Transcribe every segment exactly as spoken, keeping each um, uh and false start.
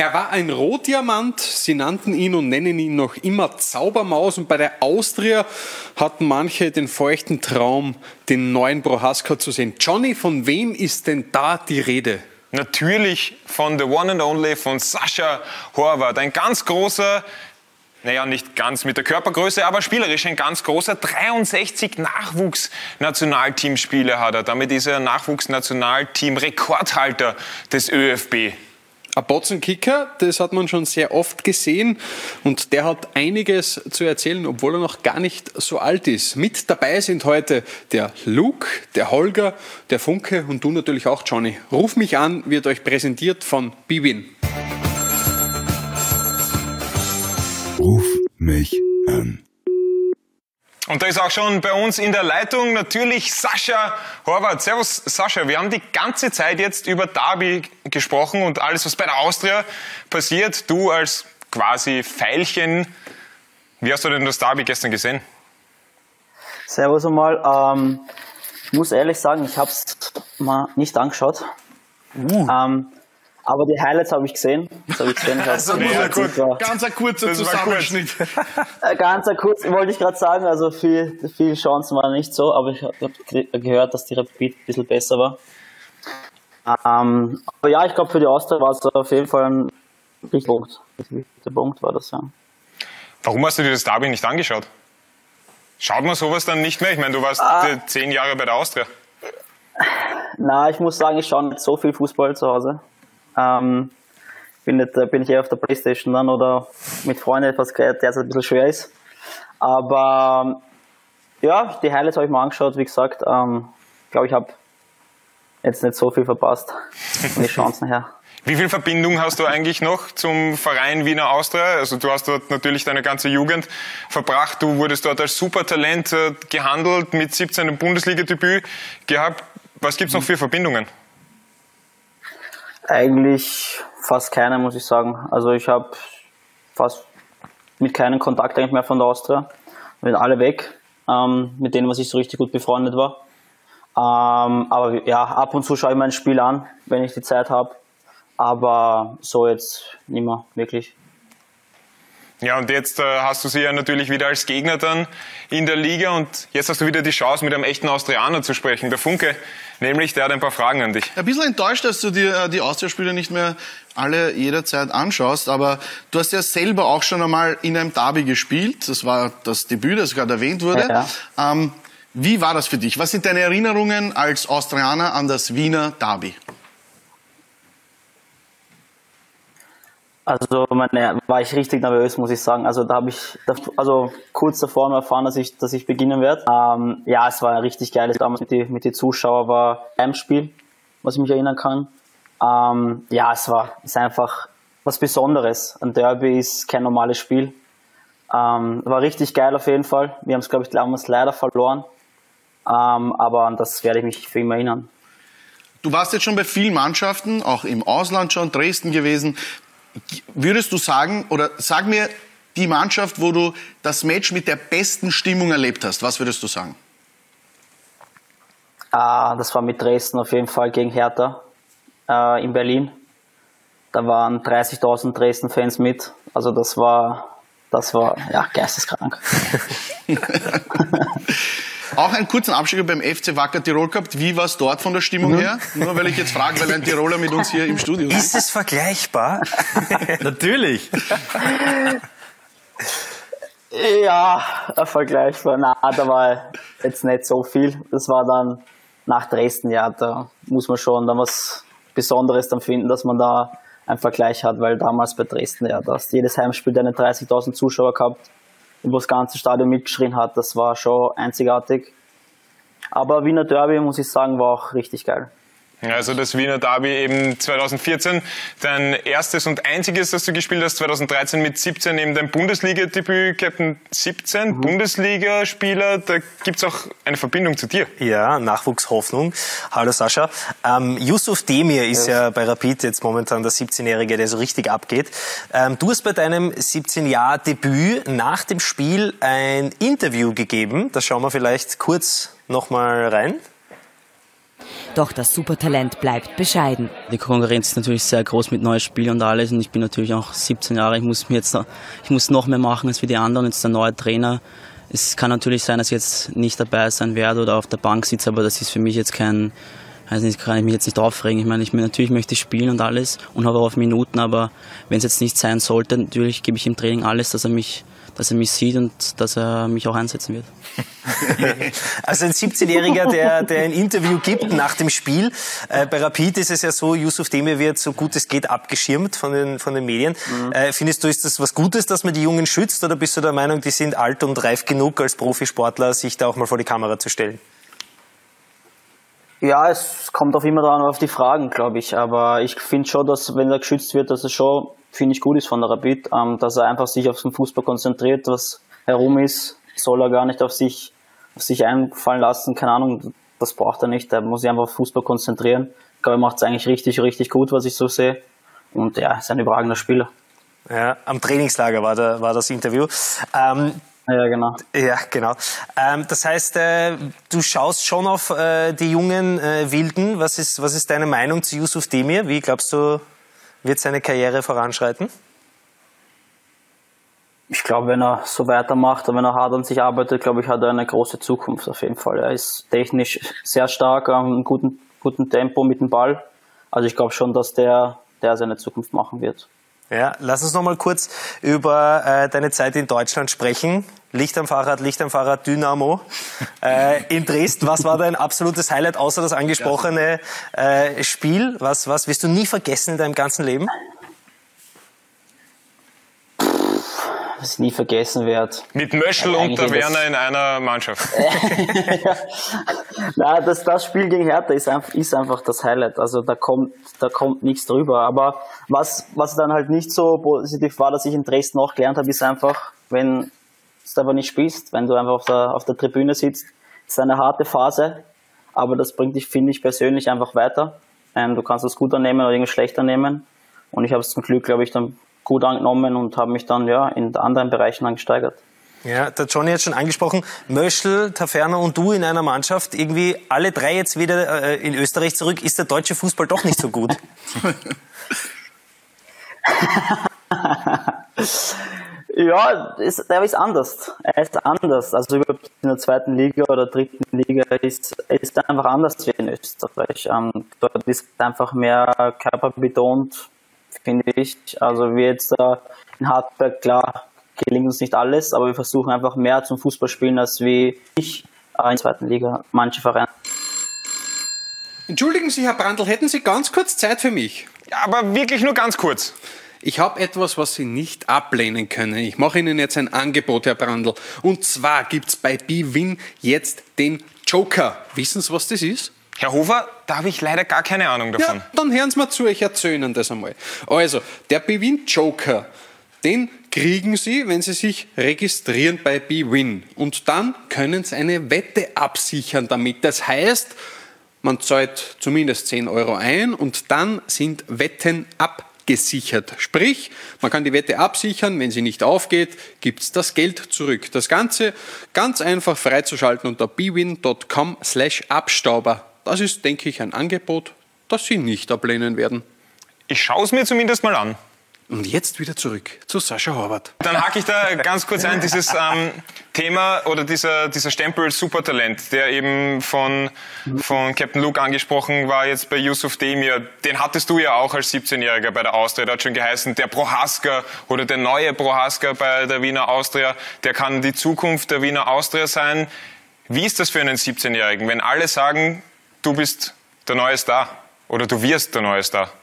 Er war ein Rohdiamant, sie nannten ihn und nennen ihn noch immer Zaubermaus, und bei der Austria hatten manche den feuchten Traum, den neuen Prohaska zu sehen. Johnny, von wem ist denn da die Rede? Natürlich von the one and only, von Sascha Horvath. Ein ganz großer, naja, nicht ganz mit der Körpergröße, aber spielerisch ein ganz großer. dreiundsechzig Nachwuchsnationalteamspiele hat er. Damit ist er Nachwuchsnationalteam-Rekordhalter des ÖFB. Ein Botzenkicker, das hat man schon sehr oft gesehen, und der hat einiges zu erzählen, obwohl er noch gar nicht so alt ist. Mit dabei sind heute der Luke, der Holger, der Funke und du natürlich auch, Johnny. Ruf mich an, wird euch präsentiert von Bwin. Ruf mich an. Und da ist auch schon bei uns in der Leitung natürlich Sascha Horvath. Servus Sascha, wir haben die ganze Zeit jetzt über Derby gesprochen und alles, was bei der Austria passiert. Du als quasi Veilchen, wie hast du denn das Derby gestern gesehen? Servus einmal. Ähm, ich muss ehrlich sagen, ich habe es mal nicht angeschaut. Uh. Ähm, Aber die Highlights habe ich gesehen. Das habe ich gesehen. Ich also, ja, gut. Ganz ein kurzer Zusammenschnitt. Ganz ein kurz, wollte ich gerade sagen. Also viel, viel Chancen waren nicht so, aber ich habe gehört, dass die Rapid ein bisschen besser war. Ähm, aber ja, ich glaube, für die Austria war es auf jeden Fall ein wichtiger Punkt. Ein wichtiger Punkt war das, ja. Warum hast du dir das Derby nicht angeschaut? Schaut man sowas dann nicht mehr? Ich meine, du warst ah. zehn Jahre bei der Austria. Na, ich muss sagen, ich schaue nicht so viel Fußball zu Hause. Ähm, bin, nicht, bin ich eher auf der Playstation dann oder mit Freunden etwas, der jetzt ein bisschen schwer ist. Aber ja, die Highlights habe ich mir angeschaut, wie gesagt. Ähm, ich glaube, ich habe jetzt nicht so viel verpasst von den Chancen her. Wie viel Verbindung hast du eigentlich noch zum Verein Wiener Austria? Also du hast dort natürlich deine ganze Jugend verbracht. Du wurdest dort als Supertalent äh, gehandelt, mit siebzehn ein Bundesliga-Debüt gehabt. Was gibt es noch für Verbindungen? Eigentlich fast keine, muss ich sagen. Also ich habe fast mit keinem Kontakt eigentlich mehr von der Austria. Wir sind alle weg, ähm, mit denen, was ich so richtig gut befreundet war. Ähm, aber ja, ab und zu schaue ich mir ein Spiel an, wenn ich die Zeit habe. Aber so jetzt nicht mehr, wirklich. Ja, und jetzt äh, hast du sie ja natürlich wieder als Gegner dann in der Liga, und jetzt hast du wieder die Chance, mit einem echten Austrianer zu sprechen. Der Funke, nämlich, der hat ein paar Fragen an dich. Ein bisschen enttäuscht, dass du dir die Austria-Spiele nicht mehr alle jederzeit anschaust, aber du hast ja selber auch schon einmal in einem Derby gespielt. Das war das Debüt, das gerade erwähnt wurde. Ja, ja. Ähm, wie war das für dich? Was sind deine Erinnerungen als Austrianer an das Wiener Derby? Also meine, war ich richtig nervös, muss ich sagen. Also da habe ich, also kurz davor noch erfahren, dass ich, dass ich beginnen werde. Ähm, ja, es war ein richtig geiles damals mit den mit die Zuschauern, war ein Spiel, was ich mich erinnern kann. Ähm, ja, es war, ist einfach was Besonderes. Ein Derby ist kein normales Spiel. Ähm, war richtig geil auf jeden Fall. Wir haben es, glaube ich, damals leider verloren. Ähm, aber an das werde ich mich für immer erinnern. Du warst jetzt schon bei vielen Mannschaften, auch im Ausland schon, Dresden gewesen. Würdest du sagen, oder sag mir die Mannschaft, wo du das Match mit der besten Stimmung erlebt hast, was würdest du sagen? Ah, das war mit Dresden auf jeden Fall gegen Hertha äh, in Berlin. Da waren dreißigtausend Dresden-Fans mit. Also das war, das war ja geisteskrank. Auch einen kurzen Abstecher beim F C Wacker Tirol gehabt. Wie war es dort von der Stimmung mhm. her? Nur weil ich jetzt frage, weil ein Tiroler mit uns hier im Studio ist. Ist es vergleichbar? Natürlich. Ja, vergleichbar. Na, da war jetzt nicht so viel. Das war dann nach Dresden, ja, da muss man schon dann was Besonderes dann finden, dass man da einen Vergleich hat, weil damals bei Dresden, ja, da hast jedes Heimspiel eine dreißigtausend Zuschauer gehabt, wo das ganze Stadion mitgeschrien hat. Das war schon einzigartig. Aber Wiener Derby, muss ich sagen, war auch richtig geil. Also das Wiener Derby eben zweitausendvierzehn, dein erstes und einziges, das du gespielt hast, zweitausenddreizehn mit siebzehn eben dein Bundesliga-Debüt, Captain siebzehn, mhm. Bundesligaspieler, da gibt's auch eine Verbindung zu dir. Ja, Nachwuchshoffnung. Hallo Sascha. Ähm, Yusuf Demir ist ja. ja bei Rapid jetzt momentan der siebzehnjährige, der so richtig abgeht. Ähm, du hast bei deinem siebzehn-Jahr-Debüt nach dem Spiel ein Interview gegeben, da schauen wir vielleicht kurz nochmal rein. Doch das Supertalent bleibt bescheiden. Die Konkurrenz ist natürlich sehr groß mit neuen Spielen und alles. Und ich bin natürlich auch siebzehn Jahre. Ich muss mir jetzt noch, ich muss noch mehr machen als wie die anderen. Jetzt der neue Trainer. Es kann natürlich sein, dass ich jetzt nicht dabei sein werde oder auf der Bank sitze, aber das ist für mich jetzt kein, also nicht, kann ich mich jetzt nicht aufregen. Ich meine, ich natürlich möchte ich spielen und alles und habe auch Minuten, aber wenn es jetzt nicht sein sollte, natürlich gebe ich im Training alles, dass er mich, dass er mich sieht und dass er mich auch einsetzen wird. Also ein siebzehnjähriger, der, der ein Interview gibt nach dem Spiel. Äh, bei Rapid ist es ja so, Yusuf Demir wird so gut es geht abgeschirmt von den, von den Medien. Mhm. Äh, findest du, ist das was Gutes, dass man die Jungen schützt, oder bist du der Meinung, die sind alt und reif genug als Profisportler, sich da auch mal vor die Kamera zu stellen? Ja, es kommt auch immer daran auf die Fragen, glaube ich. Aber ich finde schon, dass wenn er geschützt wird, dass es schon, finde ich, gut ist von der Rapid, ähm, dass er einfach sich auf den Fußball konzentriert, was herum ist, soll er gar nicht auf sich, auf sich einfallen lassen. Keine Ahnung, das braucht er nicht. Er muss sich einfach auf Fußball konzentrieren. Ich glaube, er macht es eigentlich richtig, richtig gut, was ich so sehe. Und ja, ist ein überragender Spieler. Ja, am Trainingslager war, der, war das Interview. Ähm, Ja, genau. Ja, genau. Ähm, das heißt, äh, du schaust schon auf äh, die jungen äh, Wilden. Was ist, was ist deine Meinung zu Yusuf Demir? Wie glaubst du, wird seine Karriere voranschreiten? Ich glaube, wenn er so weitermacht und wenn er hart an sich arbeitet, glaube ich, hat er eine große Zukunft auf jeden Fall. Er ist technisch sehr stark, einem guten, guten Tempo mit dem Ball. Also ich glaube schon, dass der, der seine Zukunft machen wird. Ja, lass uns noch mal kurz über äh, deine Zeit in Deutschland sprechen. Licht am Fahrrad, Licht am Fahrrad, Dynamo. Äh, in Dresden, was war dein absolutes Highlight, außer das angesprochene äh, Spiel? Was, was wirst du nie vergessen in deinem ganzen Leben? Was ich nie vergessen werde. Mit Möschel und der Werner in einer Mannschaft. Ja. Nein, das, das Spiel gegen Hertha ist einfach, ist einfach das Highlight. Also da kommt, da kommt nichts drüber. Aber was, was dann halt nicht so positiv war, dass ich in Dresden auch gelernt habe, ist einfach, wenn du aber nicht spielst, wenn du einfach auf der, auf der Tribüne sitzt, ist eine harte Phase. Aber das bringt dich, finde ich, persönlich einfach weiter. Ähm, du kannst es gut annehmen oder irgendwie schlecht annehmen. Und ich habe es zum Glück, glaube ich, dann gut angenommen und habe mich dann ja in anderen Bereichen dann gesteigert. Ja, der Johnny hat schon angesprochen, Möschl, Taferner und du in einer Mannschaft, irgendwie alle drei jetzt wieder äh, in Österreich zurück. Ist der deutsche Fußball doch nicht so gut? Ja, ist, der ist anders. Er ist anders. Also überhaupt in der zweiten Liga oder dritten Liga ist ist einfach anders wie in Österreich. Ähm, dort ist einfach mehr körperbetont, finde ich. Also wie jetzt äh, in Hartberg, klar, gelingt uns nicht alles, aber wir versuchen einfach mehr zum Fußball spielen als wie ich äh, in der zweiten Liga, manche Vereine. Entschuldigen Sie, Herr Brandl, hätten Sie ganz kurz Zeit für mich? Ja, aber wirklich nur ganz kurz. Ich habe etwas, was Sie nicht ablehnen können. Ich mache Ihnen jetzt ein Angebot, Herr Brandl. Und zwar gibt's bei BWin jetzt den Joker. Wissen Sie, was das ist? Herr Hofer, da habe ich leider gar keine Ahnung davon. Ja, dann hören Sie mal zu, ich erzähle Ihnen das einmal. Also, der BWin Joker, den kriegen Sie, wenn Sie sich registrieren bei BWin. Und dann können Sie eine Wette absichern damit. Das heißt, man zahlt zumindest zehn Euro ein und dann sind Wetten abgesichert. Sprich, man kann die Wette absichern, wenn sie nicht aufgeht, gibt es das Geld zurück. Das Ganze ganz einfach freizuschalten unter bwin punkt com slash Abstauber. Das ist, denke ich, ein Angebot, das Sie nicht ablehnen werden. Ich schaue es mir zumindest mal an. Und jetzt wieder zurück zu Sascha Horvath. Dann hake ich da ganz kurz ein, dieses ähm, Thema oder dieser, dieser Stempel Supertalent, der eben von, von Captain Luke angesprochen war, jetzt bei Yusuf Demir. Den hattest du ja auch als siebzehnjähriger bei der Austria. Der hat schon geheißen, der Prohaska oder der neue Prohaska bei der Wiener Austria, der kann die Zukunft der Wiener Austria sein. Wie ist das für einen siebzehnjährigen, wenn alle sagen, du bist der neue Star oder du wirst der neue Star?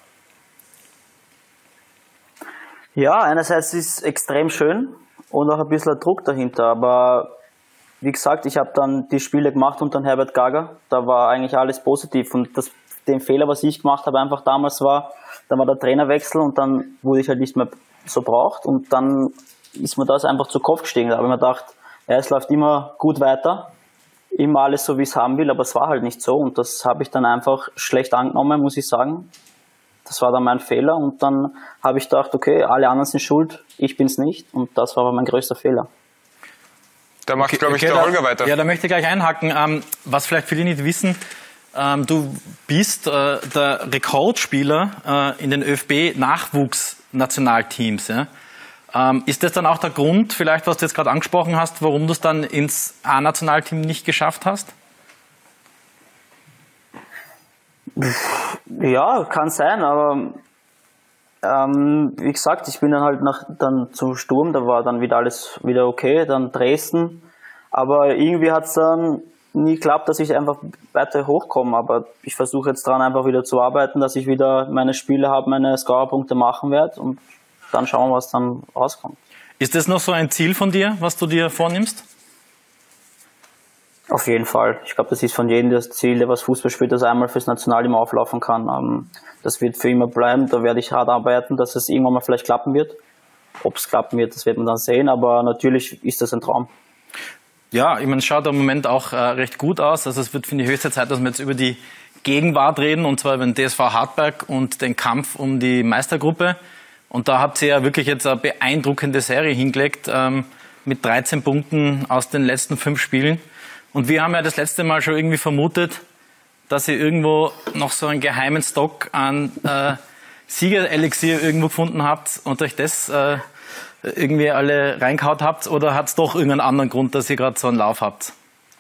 Ja, einerseits ist es extrem schön und auch ein bisschen Druck dahinter, aber wie gesagt, ich habe dann die Spiele gemacht unter Herbert Gager, da war eigentlich alles positiv und das, den Fehler, was ich gemacht habe, einfach damals war, dann war der Trainerwechsel und dann wurde ich halt nicht mehr so braucht und dann ist mir das einfach zu Kopf gestiegen, da habe ich mir gedacht, ja, es läuft immer gut weiter, immer alles so, wie ich es haben will, aber es war halt nicht so und das habe ich dann einfach schlecht angenommen, muss ich sagen. Das war dann mein Fehler und dann habe ich gedacht, okay, alle anderen sind schuld, ich bin's nicht und das war aber mein größter Fehler. Da macht, okay, glaube ich, okay, der da, Holger weiter. Ja, da möchte ich gleich einhaken. Ähm, was vielleicht viele nicht wissen, ähm, du bist äh, der Rekordspieler äh, in den ÖFB-Nachwuchsnationalteams. Ja? Ähm, ist das dann auch der Grund, vielleicht, was du jetzt gerade angesprochen hast, warum du es dann ins A-Nationalteam nicht geschafft hast? Ja, kann sein, aber ähm, wie gesagt, ich bin dann halt nach, dann zum Sturm, da war dann wieder alles wieder okay, dann Dresden, aber irgendwie hat es dann nie geklappt, dass ich einfach weiter hochkomme, aber ich versuche jetzt dran einfach wieder zu arbeiten, dass ich wieder meine Spiele habe, meine Scorerpunkte machen werde und dann schauen wir, was dann rauskommt. Ist das noch so ein Ziel von dir, was du dir vornimmst? Auf jeden Fall. Ich glaube, das ist von jedem das Ziel, der was Fußball spielt, dass er einmal fürs Nationalteam auflaufen kann. Das wird für immer bleiben. Da werde ich hart arbeiten, dass es irgendwann mal vielleicht klappen wird. Ob es klappen wird, das wird man dann sehen. Aber natürlich ist das ein Traum. Ja, ich meine, es schaut im Moment auch äh, recht gut aus. Also es wird, finde ich, höchste Zeit, dass wir jetzt über die Gegenwart reden, und zwar über den D S V Hartberg und den Kampf um die Meistergruppe. Und da habt ihr ja wirklich jetzt eine beeindruckende Serie hingelegt, ähm, mit dreizehn Punkten aus den letzten fünf Spielen. Und wir haben ja das letzte Mal schon irgendwie vermutet, dass ihr irgendwo noch so einen geheimen Stock an äh, Siegerelixier irgendwo gefunden habt und euch das äh, irgendwie alle reingehaut habt, oder hat es doch irgendeinen anderen Grund, dass ihr gerade so einen Lauf habt?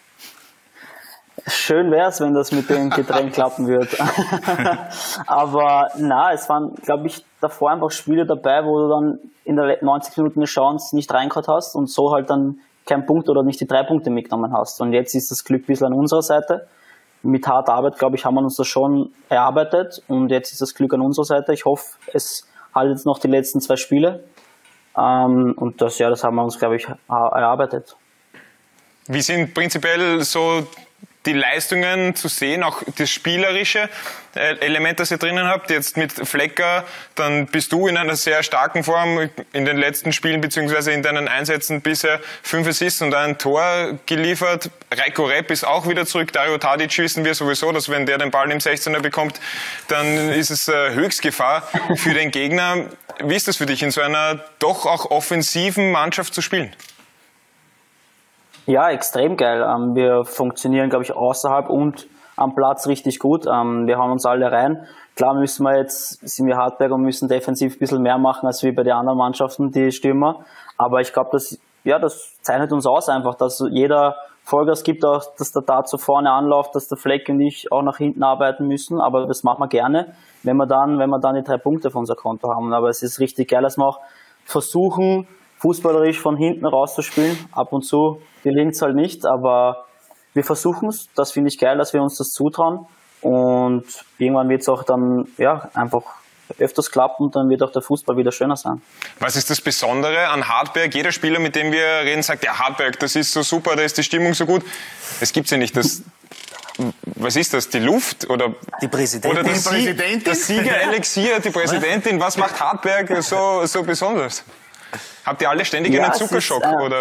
Schön wäre es, wenn das mit dem Getränk klappen würde. Aber na, es waren, glaube ich, davor einfach Spiele dabei, wo du dann in der neunzig Minuten eine Chance nicht reingehauen hast und so halt dann keinen Punkt oder nicht die drei Punkte mitgenommen hast. Und jetzt ist das Glück ein bisschen an unserer Seite. Mit harter Arbeit, glaube ich, haben wir uns das schon erarbeitet und jetzt ist das Glück an unserer Seite. Ich hoffe, es haltet jetzt noch die letzten zwei Spiele. Ähm, und das, ja, das haben wir uns, glaube ich, erarbeitet. Wie sind prinzipiell so die Leistungen zu sehen, auch das spielerische Element, das ihr drinnen habt? Jetzt mit Flecker, dann bist du in einer sehr starken Form in den letzten Spielen, beziehungsweise in deinen Einsätzen bisher fünf Assists und ein Tor geliefert. Reiko Repp ist auch wieder zurück. Dario Tadic wissen wir sowieso, dass wenn der den Ball im sechzehner bekommt, dann ist es Höchstgefahr für den Gegner. Wie ist das für dich, in so einer doch auch offensiven Mannschaft zu spielen? Ja, extrem geil. Wir funktionieren, glaube ich, außerhalb und am Platz richtig gut. Wir hauen uns alle rein. Klar müssen wir jetzt, sind wir Hartberg und müssen defensiv ein bisschen mehr machen als wie bei den anderen Mannschaften, die Stürmer. Aber ich glaube, das, ja, das zeichnet uns aus einfach, dass jeder Vollgas gibt, auch, dass der da zu vorne anläuft, dass der Fleck und ich auch nach hinten arbeiten müssen. Aber das machen wir gerne, wenn wir dann, wenn wir dann die drei Punkte auf unser Konto haben. Aber es ist richtig geil, dass wir auch versuchen, fußballerisch von hinten rauszuspielen. Ab und zu gelingt es halt nicht, aber wir versuchen es. Das finde ich geil, dass wir uns das zutrauen. Und irgendwann wird es auch dann ja einfach öfters klappen und dann wird auch der Fußball wieder schöner sein. Was ist das Besondere an Hartberg? Jeder Spieler, mit dem wir reden, sagt, ja, Hartberg, das ist so super, da ist die Stimmung so gut. Das gibt's ja nicht. Das, was ist das? Die Luft? Oder die Präsidentin? Oder die Präsidentin? Das Siegerelixier, die Präsidentin. Was macht Hartberg so, so besonders? Habt ihr alle ständig ja, einen Zuckerschock? Ist, äh oder?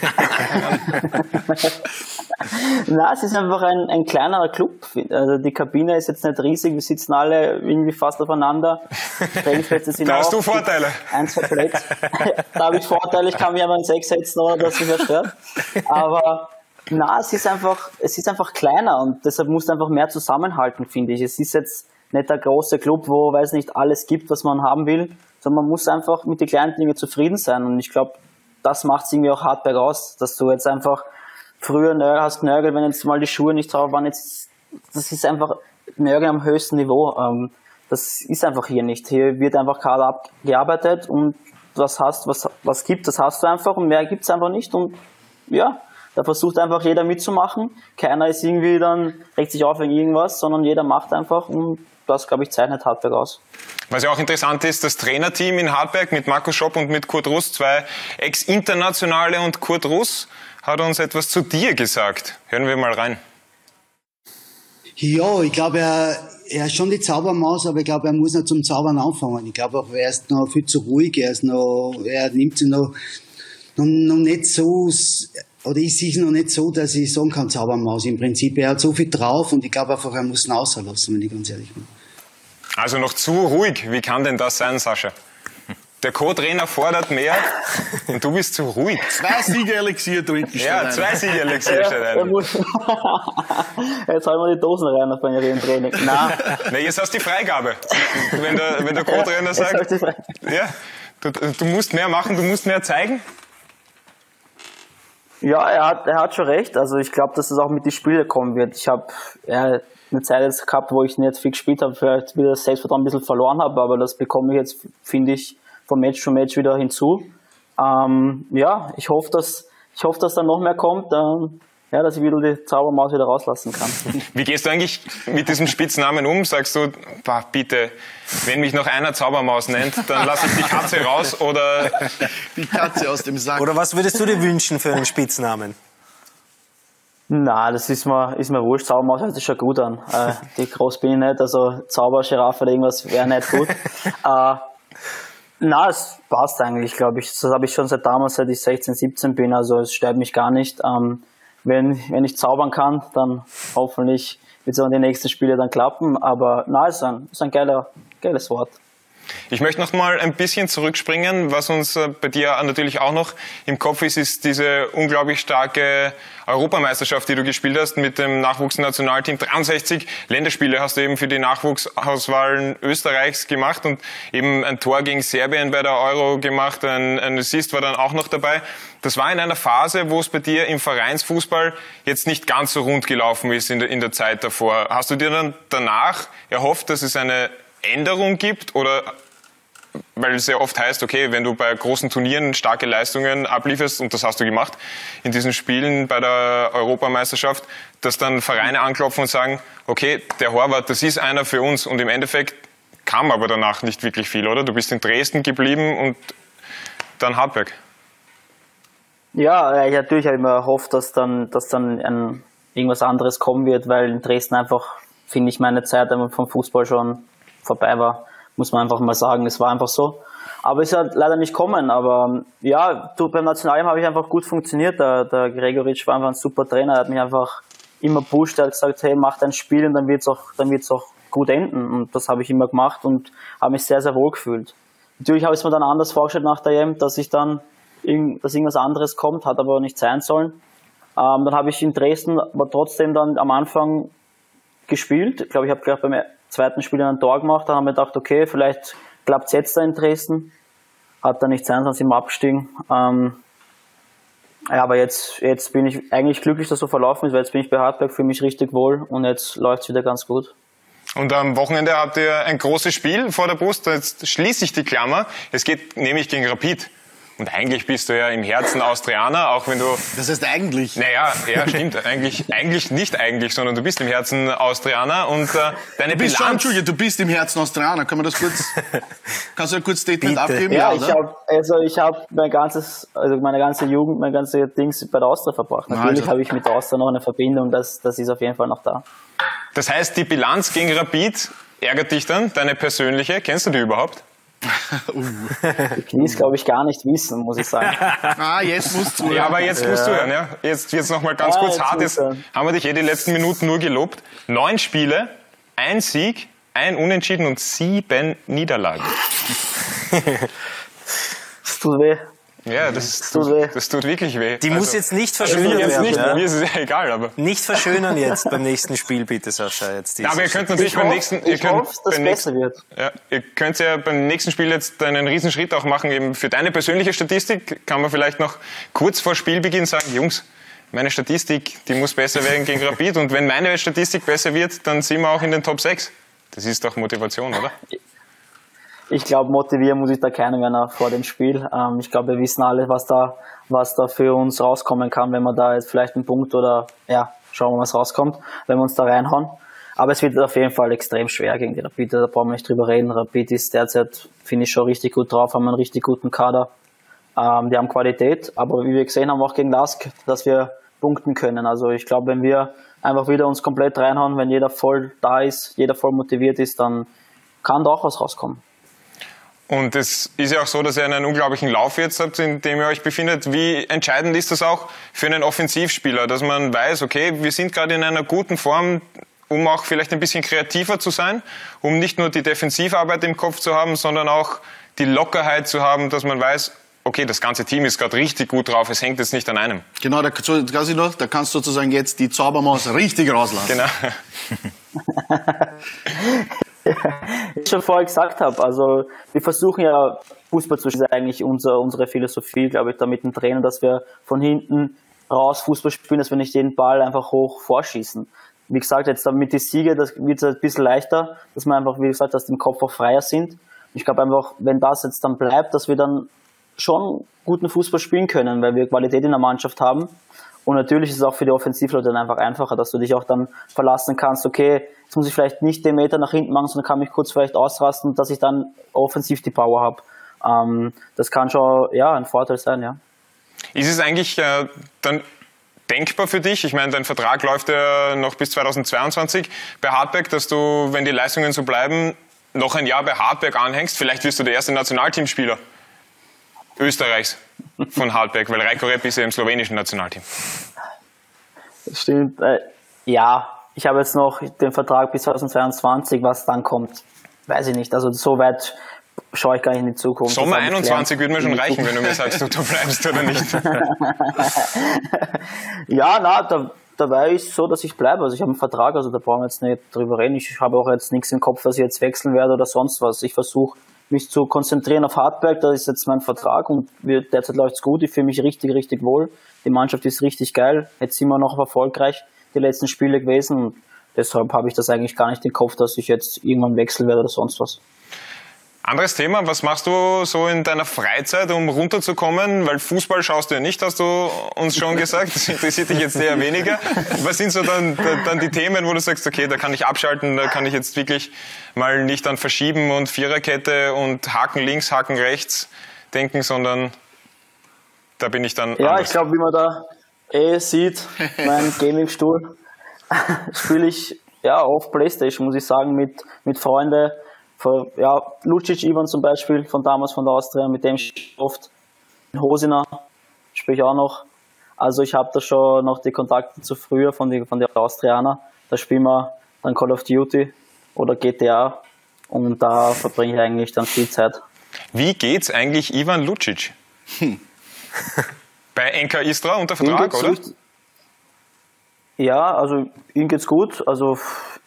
Nein, es ist einfach ein, ein kleinerer Club. Also die Kabine ist jetzt nicht riesig, wir sitzen alle irgendwie fast aufeinander. Trainingsplätze sind da auch, hast du Vorteile. Ein, zwei Plätze. Da habe ich Vorteile, ich kann mich aber in sechs setzen, ohne dass mich stört. Aber na, es ist einfach, es ist einfach kleiner und deshalb muss einfach mehr zusammenhalten, finde ich. Es ist jetzt nicht der große Club, wo, weiß nicht, alles gibt, was man haben will, sondern man muss einfach mit den kleinen Dingen zufrieden sein. Und ich glaube, das macht es irgendwie auch Hartberg aus, dass du jetzt einfach früher Nörgel hast Nörgel, wenn jetzt mal die Schuhe nicht drauf waren, jetzt, das ist einfach Nörgel am höchsten Niveau. Das ist einfach hier nicht. Hier wird einfach gerade abgearbeitet und was hast, was, was gibt, das hast du einfach und mehr gibt es einfach nicht. Und ja, da versucht einfach jeder mitzumachen. Keiner ist irgendwie dann, regt sich auf wegen irgendwas, sondern jeder macht einfach und das, glaube ich, zeichnet Hartberg aus. Was ja auch interessant ist, das Trainerteam in Hartberg mit Markus Schopp und mit Kurt Russ, zwei Ex-Internationale, und Kurt Russ hat uns etwas zu dir gesagt. Hören wir mal rein. Ja, ich glaube, er, er ist schon die Zaubermaus, aber ich glaube, er muss noch zum Zaubern anfangen. Ich glaube auch, er ist noch viel zu ruhig, er ist noch, er nimmt sich noch, noch, noch nicht so, oder ich sehe es noch nicht so, dass ich sagen kann, Zaubermaus. Im Prinzip, er hat so viel drauf und ich glaube einfach, er muss ihn auslassen, wenn ich ganz ehrlich bin. Also noch zu ruhig. Wie kann denn das sein, Sascha? Der Co-Trainer fordert mehr und du bist zu ruhig. Zwei Sieger-Elixier trinken. Ja, zwei Sieger-Elixier steht Ja, ein. muss- Jetzt halten wir die Dosen rein auf ihrem Training. Nein, Na, jetzt hast du die Freigabe. Wenn der, wenn der Co-Trainer jetzt hab ich sagt, die Frage. ja, du, du musst mehr machen, du musst mehr zeigen. Ja, er hat, er hat schon recht. Also ich glaube, dass es auch mit den Spielen kommen wird. Ich habe ja, eine Zeit jetzt gehabt, wo ich nicht viel gespielt habe, vielleicht wieder das Selbstvertrauen ein bisschen verloren habe, aber das bekomme ich jetzt, finde ich, von Match zu Match wieder hinzu. Ähm, ja, ich hoffe, dass ich hoffe, dass da noch mehr kommt, ähm, ja, dass ich wieder die Zaubermaus wieder rauslassen kann. Wie gehst du eigentlich mit diesem Spitznamen um? Sagst du, bah, bitte, wenn mich noch einer Zaubermaus nennt, dann lasse ich die Katze raus oder... Die Katze aus dem Sack. Oder was würdest du dir wünschen für einen Spitznamen? Na, das ist mir, ist mir wurscht. Zaubermaus hört sich schon gut an. Äh, die groß bin ich nicht, also Zaubergiraffe oder irgendwas wäre nicht gut. äh, na, es passt eigentlich, glaube ich. Das habe ich schon seit damals, seit ich sechzehn, siebzehn bin, also es stört mich gar nicht. Ähm, wenn, wenn ich zaubern kann, dann hoffentlich wird es auch in den nächsten Spielen dann klappen. Aber na, es ist ein, ist ein geiler, geiles Wort. Ich möchte noch mal ein bisschen zurückspringen. Was uns äh, bei dir natürlich auch noch im Kopf ist, ist diese unglaublich starke Europameisterschaft, die du gespielt hast mit dem Nachwuchsnationalteam. dreiundsechzig Länderspiele hast du eben für die Nachwuchsauswahlen Österreichs gemacht und eben ein Tor gegen Serbien bei der Euro gemacht. Ein, ein Assist war dann auch noch dabei. Das war in einer Phase, wo es bei dir im Vereinsfußball jetzt nicht ganz so rund gelaufen ist in der, in der Zeit davor. Hast du dir dann danach erhofft, dass es eine Änderung gibt oder weil es ja oft heißt, okay, wenn du bei großen Turnieren starke Leistungen ablieferst, und das hast du gemacht in diesen Spielen bei der Europameisterschaft, dass dann Vereine anklopfen und sagen, okay, der Horvath, das ist einer für uns, und im Endeffekt kam aber danach nicht wirklich viel, oder? Du bist in Dresden geblieben und dann Hartberg. Ja, ja, natürlich habe ich mir erhofft, dass dann, dass dann ein, irgendwas anderes kommen wird, weil in Dresden einfach, finde ich, meine Zeit vom Fußball schon vorbei war, muss man einfach mal sagen. Es war einfach so. Aber es hat leider nicht kommen. Aber ja, du, beim Nationalteam habe ich einfach gut funktioniert. Der, der Gregoritsch war einfach ein super Trainer. Er hat mich einfach immer pusht. Er hat gesagt, hey, mach dein Spiel und dann wird es auch, dann wird's auch gut enden. Und das habe ich immer gemacht und habe mich sehr, sehr wohl gefühlt. Natürlich habe ich es mir dann anders vorgestellt nach der E M, dass ich dann, dass irgendwas anderes kommt, hat aber nicht sein sollen. Ähm, dann habe ich in Dresden aber trotzdem dann am Anfang gespielt. Ich glaube, ich habe gleich beim zweiten Spiel ein Tor gemacht. Dann haben wir gedacht, okay, vielleicht klappt es jetzt da in Dresden. Hat dann nicht sein, sonst sind wir abgestiegen. Ähm, ja, aber jetzt, jetzt bin ich eigentlich glücklich, dass so verlaufen ist, weil jetzt bin ich bei Hartberg, fühle mich richtig wohl und jetzt läuft es wieder ganz gut. Und am Wochenende habt ihr ein großes Spiel vor der Brust. Jetzt schließe ich die Klammer. Es geht nämlich gegen Rapid. Und eigentlich bist du ja im Herzen Austrianer, auch wenn du... Das heißt eigentlich. Naja, ja, stimmt. Eigentlich, eigentlich nicht eigentlich, sondern du bist im Herzen Austrianer und äh, deine Du bist schon, Bilanz... Entschuldige, du bist im Herzen Austrianer. Können wir das kurz... Kannst du ein kurzes Statement Bitte. abgeben? Ja, Ja, ich oder? habe also ich habe mein ganzes, also meine ganze Jugend, mein ganze Dings bei der Austria verbracht. Natürlich Also. habe ich mit der Austria noch eine Verbindung, das, das ist auf jeden Fall noch da. Das heißt, die Bilanz gegen Rapid ärgert dich dann, deine persönliche. Kennst du die überhaupt? Ich will es, glaube ich, gar nicht wissen, muss ich sagen. Ah, jetzt musst du. Ja, aber jetzt musst du hören. Ja. Jetzt, jetzt noch mal ganz Ja, kurz jetzt hart. muss Jetzt ich hören. haben wir dich eh die letzten Minuten nur gelobt. Neun Spiele, ein Sieg, ein Unentschieden und sieben Niederlagen. Es tut weh. Ja, das, tut weh. das tut wirklich weh. Die muss Also, jetzt nicht mir verschönern jetzt werden. nicht, Ja? mir ist es ja egal, aber... Nicht verschönern jetzt beim nächsten Spiel, bitte, Sascha. Jetzt Ja, aber ihr könnt natürlich Ich beim hoffe, nächsten... Ihr ich könnt hoffe, dass es beim besser nächsten, wird. ja, ihr könnt ja beim nächsten Spiel jetzt einen Riesenschritt auch machen. Eben für deine persönliche Statistik kann man vielleicht noch kurz vor Spielbeginn sagen, Jungs, meine Statistik, die muss besser werden gegen Rapid. Und wenn meine Statistik besser wird, dann sind wir auch in den Top sechs. Das ist doch Motivation, oder? Ich glaube, motivieren muss ich da keinen mehr vor dem Spiel. Ähm, ich glaube, wir wissen alle, was da, was da für uns rauskommen kann, wenn wir da jetzt vielleicht einen Punkt oder, ja, schauen wir mal, was rauskommt, wenn wir uns da reinhauen. Aber es wird auf jeden Fall extrem schwer gegen die Rapid, da brauchen wir nicht drüber reden. Rapid ist derzeit, finde ich, schon richtig gut drauf, haben einen richtig guten Kader. Ähm, die haben Qualität, aber wie wir gesehen haben, auch gegen Lask, dass wir punkten können. Also ich glaube, wenn wir einfach wieder uns komplett reinhauen, wenn jeder voll da ist, jeder voll motiviert ist, dann kann da auch was rauskommen. Und es ist ja auch so, dass ihr einen unglaublichen Lauf jetzt habt, in dem ihr euch befindet. Wie entscheidend ist das auch für einen Offensivspieler, dass man weiß, okay, wir sind gerade in einer guten Form, um auch vielleicht ein bisschen kreativer zu sein, um nicht nur die Defensivarbeit im Kopf zu haben, sondern auch die Lockerheit zu haben, dass man weiß, okay, das ganze Team ist gerade richtig gut drauf, es hängt jetzt nicht an einem. Genau, da, da kannst du sozusagen jetzt die Zaubermaus richtig rauslassen. Genau. Wie ich schon vorher gesagt habe, also wir versuchen ja Fußball zu spielen, eigentlich unser, unsere Philosophie, glaube ich, da mit dem Trainer, dass wir von hinten raus Fußball spielen, dass wir nicht den Ball einfach hoch vorschießen. Wie gesagt, jetzt mit den Siegen, das wird es ein bisschen leichter, dass wir einfach, wie gesagt, dass die im Kopf auch freier sind. Ich glaube einfach, wenn das jetzt dann bleibt, dass wir dann schon guten Fußball spielen können, weil wir Qualität in der Mannschaft haben. Und natürlich ist es auch für die Offensivleute dann einfach einfacher, dass du dich auch dann verlassen kannst, okay, jetzt muss ich vielleicht nicht den Meter nach hinten machen, sondern kann mich kurz vielleicht ausrasten, dass ich dann offensiv die Power habe. Ähm, das kann schon ja, ein Vorteil sein, ja. Ist es eigentlich äh, dann denkbar für dich? Ich meine, dein Vertrag läuft ja noch bis zweitausendzweiundzwanzig bei Hartberg, dass du, wenn die Leistungen so bleiben, noch ein Jahr bei Hartberg anhängst. Vielleicht wirst du der erste Nationalteamspieler Österreichs von Hartberg, weil Rajko Rep ist ja im slowenischen Nationalteam. Das stimmt. Äh, ja, ich habe jetzt noch den Vertrag bis zweitausendzweiundzwanzig, was dann kommt, weiß ich nicht. Also so weit schaue ich gar nicht in die Zukunft. Sommer einundzwanzig würde mir schon reichen, wenn du mir sagst, du, du bleibst oder nicht. Ja, na, da, dabei ist es so, dass ich bleibe. Also ich habe einen Vertrag, also da brauchen wir jetzt nicht drüber reden. Ich habe auch jetzt nichts im Kopf, dass ich jetzt wechseln werde oder sonst was. Ich versuche mich zu konzentrieren auf Hartberg, das ist jetzt mein Vertrag und wir, derzeit läuft es gut. Ich fühle mich richtig, richtig wohl. Die Mannschaft ist richtig geil. Jetzt sind wir noch erfolgreich die letzten Spiele gewesen und deshalb habe ich das eigentlich gar nicht im Kopf, dass ich jetzt irgendwann wechseln werde oder sonst was. Anderes Thema, was machst du so in deiner Freizeit, um runterzukommen? Weil Fußball schaust du ja nicht, hast du uns schon gesagt. Das interessiert dich jetzt eher weniger. Was sind so dann, dann die Themen, wo du sagst, okay, da kann ich abschalten, da kann ich jetzt wirklich mal nicht an Verschieben und Viererkette und Haken links, Haken rechts denken, sondern da bin ich dann Ja, anders. Ich glaube, wie man da eh sieht, mein Gaming-Stuhl, spiele ich ja oft Playstation, muss ich sagen, mit, mit Freunden. Ja, Lucic Ivan zum Beispiel, von damals von der Austria, mit dem ich oft Hosina spiele ich auch noch. Also ich habe da schon noch die Kontakte zu früher von den von der Austrianer. Da spielen wir dann Call of Duty oder G T A und da verbringe ich eigentlich dann viel Zeit. Wie geht's eigentlich Ivan Lucic? Hm. Bei N K Istra unter Vertrag, oder? Richtig. Ja, also ihm geht's gut. Also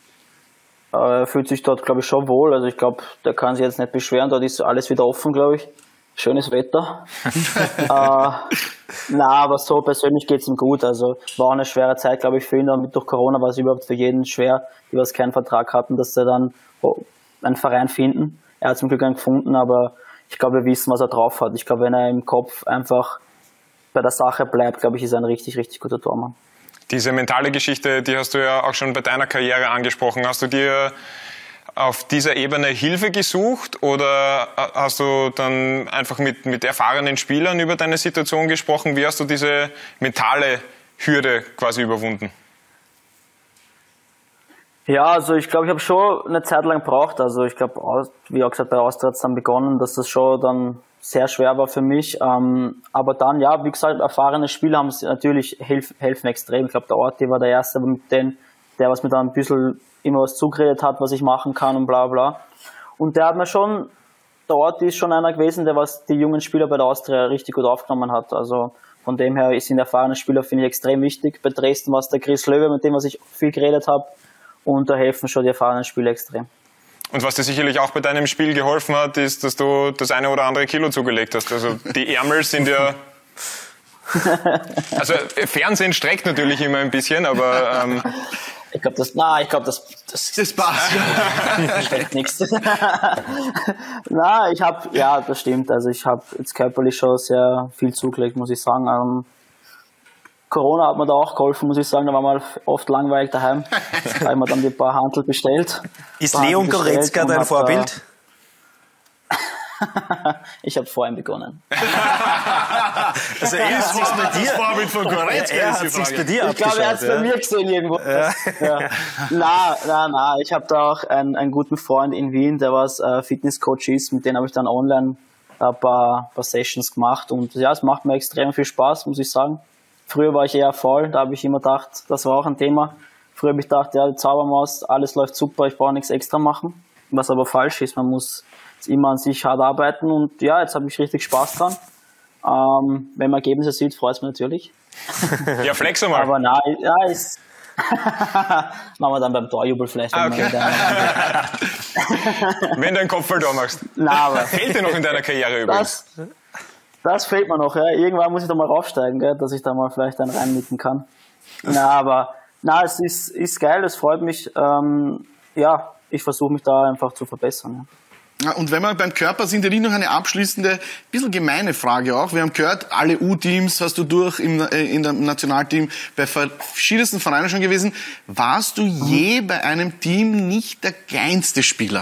er fühlt sich dort, glaube ich, schon wohl. Also ich glaube, der kann sich jetzt nicht beschweren. Dort ist alles wieder offen, glaube ich. Schönes Wetter. äh, na, aber so persönlich geht es ihm gut. Also war auch eine schwere Zeit, glaube ich, für ihn. Damit durch Corona war es überhaupt für jeden schwer, die was keinen Vertrag hatten, dass sie dann einen Verein finden. Er hat zum Glück einen gefunden, aber ich glaube, wir wissen, was er drauf hat. Ich glaube, wenn er im Kopf einfach bei der Sache bleibt, glaube ich, ist er ein richtig, richtig guter Tormann. Diese mentale Geschichte, die hast du ja auch schon bei deiner Karriere angesprochen. Hast du dir auf dieser Ebene Hilfe gesucht oder hast du dann einfach mit, mit erfahrenen Spielern über deine Situation gesprochen? Wie hast du diese mentale Hürde quasi überwunden? Ja, also ich glaube, ich habe schon eine Zeit lang gebraucht. Also ich glaube, wie auch gesagt, bei Austria hat es dann begonnen, dass das schon dann sehr schwer war für mich. Ähm, aber dann, ja, wie gesagt, erfahrene Spieler haben es natürlich helf, helfen extrem. Ich glaube, der Orti war der Erste, mit denen, der was mir dann ein bisschen immer was zugeredet hat, was ich machen kann und bla bla. Und der hat mir schon, der Orti ist schon einer gewesen, der was die jungen Spieler bei der Austria richtig gut aufgenommen hat. Also von dem her sind erfahrene Spieler, finde ich, extrem wichtig. Bei Dresden war es der Chris Löwe, mit dem was ich viel geredet habe. Und da helfen schon die erfahrenen Spieler extrem. Und was dir sicherlich auch bei deinem Spiel geholfen hat, ist, dass du das eine oder andere Kilo zugelegt hast. Also die Ärmel sind ja... Also Fernsehen streckt natürlich immer ein bisschen, aber... Ähm ich glaube, das... Na, ich glaube, das... Das, das passt. Steckt nichts. Na, ich habe... Ja, das stimmt. Also ich habe jetzt körperlich schon sehr viel zugelegt, muss ich sagen. Ähm, Corona hat mir da auch geholfen, muss ich sagen. Da war mal oft langweilig daheim. Da habe ich mir dann die paar Hantel bestellt. Ist Leon Goretzka dein Vorbild? Ich habe vor ihm begonnen. Also er hat sich's bei dir. Das Vorbild von Goretzka er ist hat sich's bei dir Ich glaube, er hat es ja. bei mir gesehen irgendwo. Ja. Ja. Na, na, na. Ich habe da auch einen, einen guten Freund in Wien, der was äh, Fitnesscoach ist. Mit dem habe ich dann online ein paar, paar Sessions gemacht. Und ja, es macht mir extrem viel Spaß, muss ich sagen. Früher war ich eher faul, da habe ich immer gedacht, das war auch ein Thema. Früher habe ich gedacht, ja, die Zaubermaus, alles läuft super, ich brauche nichts extra machen. Was aber falsch ist, man muss immer an sich hart arbeiten und ja, jetzt habe ich richtig Spaß dran. Ähm, wenn man Ergebnisse sieht, freut es mich natürlich. Ja, flex mal. Aber nein, ja, ist machen wir dann beim Torjubel vielleicht. Ah, okay. Wenn, wenn du einen Kopfball da machst. Nein, aber fehlt dir noch in deiner Karriere übrigens? Das, das fehlt mir noch. Ja. Irgendwann muss ich da mal raufsteigen, gell, dass ich da mal vielleicht einen reinmieten kann. Na, aber na, es ist, ist geil, es freut mich. Ähm, ja, ich versuche mich da einfach zu verbessern. Ja. Und wenn wir beim Körper sind, ja nicht noch eine abschließende, bisschen gemeine Frage auch. Wir haben gehört, alle U-Teams hast du durch im, äh, in dem Nationalteam bei verschiedensten Vereinen schon gewesen. Warst du je bei einem Team nicht der kleinste Spieler?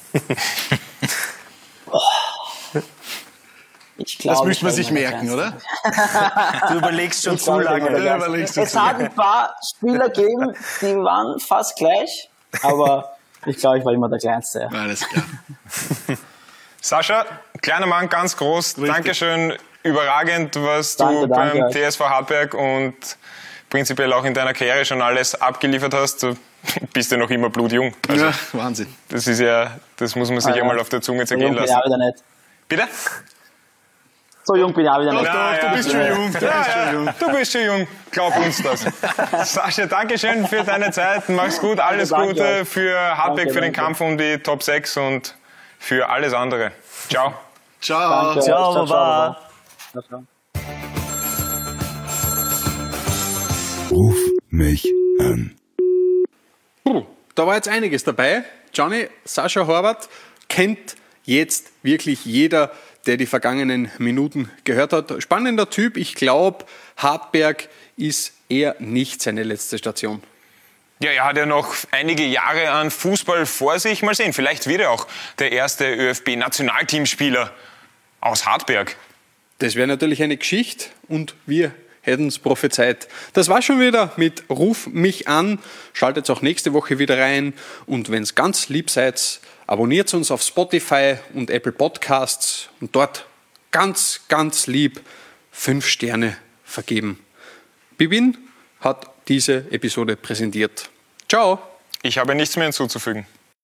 Ich glaub, das müsste man ich sich merken, oder? Du überlegst schon ich zu lange. Ja, überlegst es hat ein paar Spieler gegeben, die waren fast gleich, aber ich glaube, ich war immer der Kleinste. Ja. Alles klar. Sascha, kleiner Mann, ganz groß. Richtig. Dankeschön. Überragend, was danke, du danke, beim T S V Hartberg und prinzipiell auch in deiner Karriere schon alles abgeliefert hast. Du bist ja noch immer blutjung. Also, ja, Wahnsinn. Das ist ja, das muss man sich ah, ja. einmal auf der Zunge zergehen so lassen. Bin ich auch wieder nicht. Bitte? So jung bin ich auch wieder nicht. Doch, doch, du bist schon jung. Du ja, bist schon jung. Du bist schon jung. Glaub uns das. Sascha, danke schön für deine Zeit. Mach's gut. Alles danke, Gute auch. für Hartberg, danke, für den danke. Kampf um die Top sechs und für alles andere. Ciao. Ciao. Danke. Ciao, ciao, Baba. ciao, ciao. Ruf mich an. Puh, da war jetzt einiges dabei. Johnny, Sascha Horvath kennt jetzt wirklich jeder, der die vergangenen Minuten gehört hat. Spannender Typ. Ich glaube, Hartberg ist eher nicht seine letzte Station. Ja, er hat ja noch einige Jahre an Fußball vor sich. Mal sehen, vielleicht wird er auch der erste ÖFB-Nationalteamspieler aus Hartberg. Das wäre natürlich eine Geschichte und wir hätten es prophezeit. Das war schon wieder mit Ruf mich an. Schaltet auch nächste Woche wieder rein. Und wenn es ganz lieb seid, abonniert uns auf Spotify und Apple Podcasts und dort ganz, ganz lieb fünf Sterne vergeben. Bibin hat diese Episode präsentiert. Ciao! Ich habe nichts mehr hinzuzufügen.